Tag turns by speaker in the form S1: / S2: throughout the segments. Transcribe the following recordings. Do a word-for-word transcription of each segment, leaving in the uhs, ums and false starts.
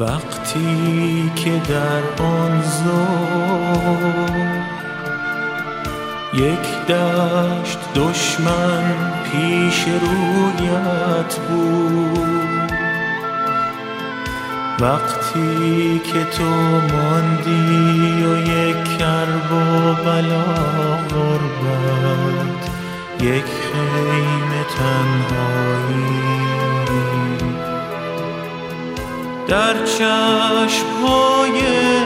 S1: وقتی که در آن ظهر یک دشت دشمن پیش رویت بود، وقتی که تو ماندی و یک کرب و بلا غربت، یک خیمه تنهایی در چشم‌های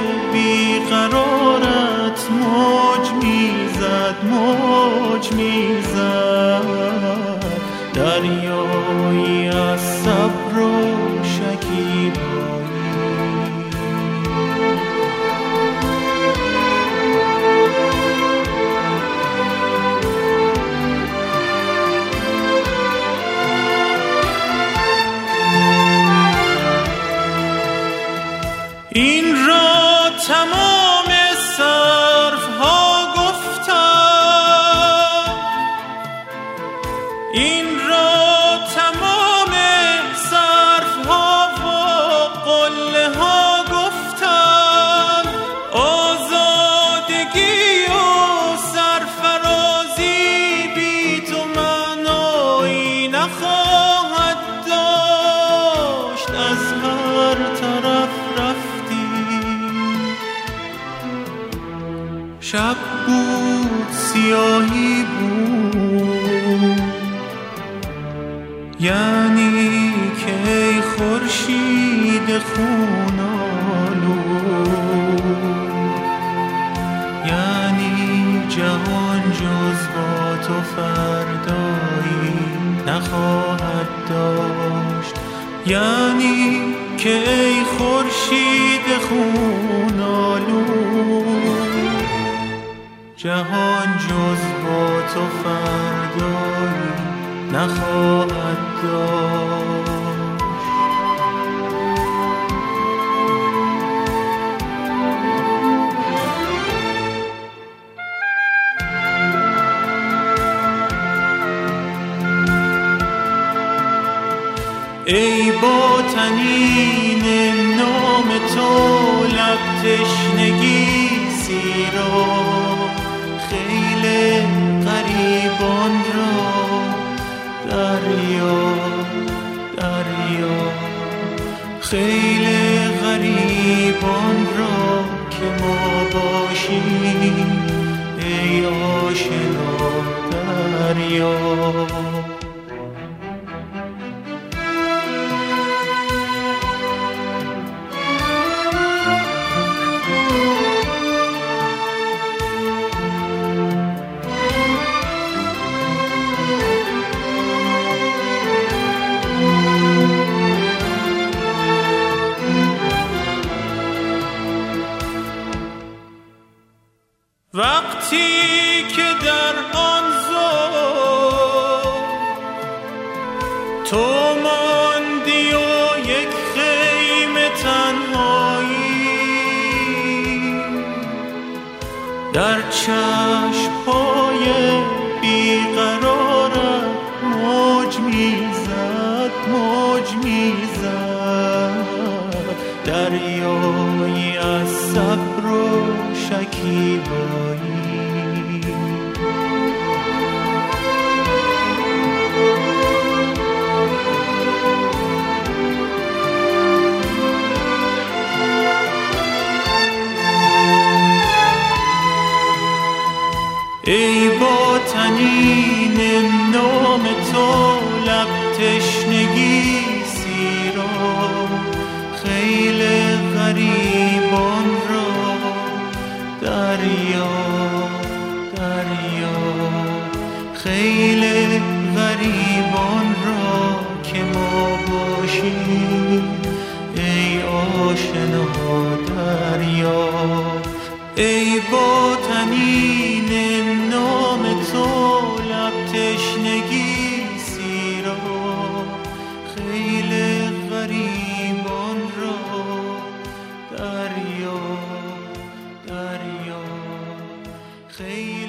S1: بیقرارت موج میزد موج میزد، دریایی از صبر و شکیبایی. این را تمام صرف‌ها گفتم، این را تمام صرف‌ها و قله‌ها گفتم، آزادگی و سرفرازی بی تو معنایی نخواهد داشت. از هر طرف شب بود سیاهی بود، یعنی که ای خورشید خون آلود، یعنی جهان جز با تو فردایی نخواهد داشت، یعنی که ای خورشید خون آلود، جهان جز با تو فردایی نخواهد داشت. ای با طنین نام تو لب تشنگی سیرا، خیل غریبان را دریا دریا، خیل غریبان را که ما باشیم ای آشنا دریا. وقتی که در آن ظهر تو ماندی و یک خیمه تنهایی در چشم‌های بیقرارت موج میزد موج میزد، دریایی از صبر و شکیبایی. ای با طنین نام تو لب تشنگی سیرا، خیل غریبان را دریا دریا، خیل غریبان را که ما باشیم ای آشنا دریا. ای با طنین نام تو لب تشنگی سیرا، خیل غریبان را دریا دریا، خیل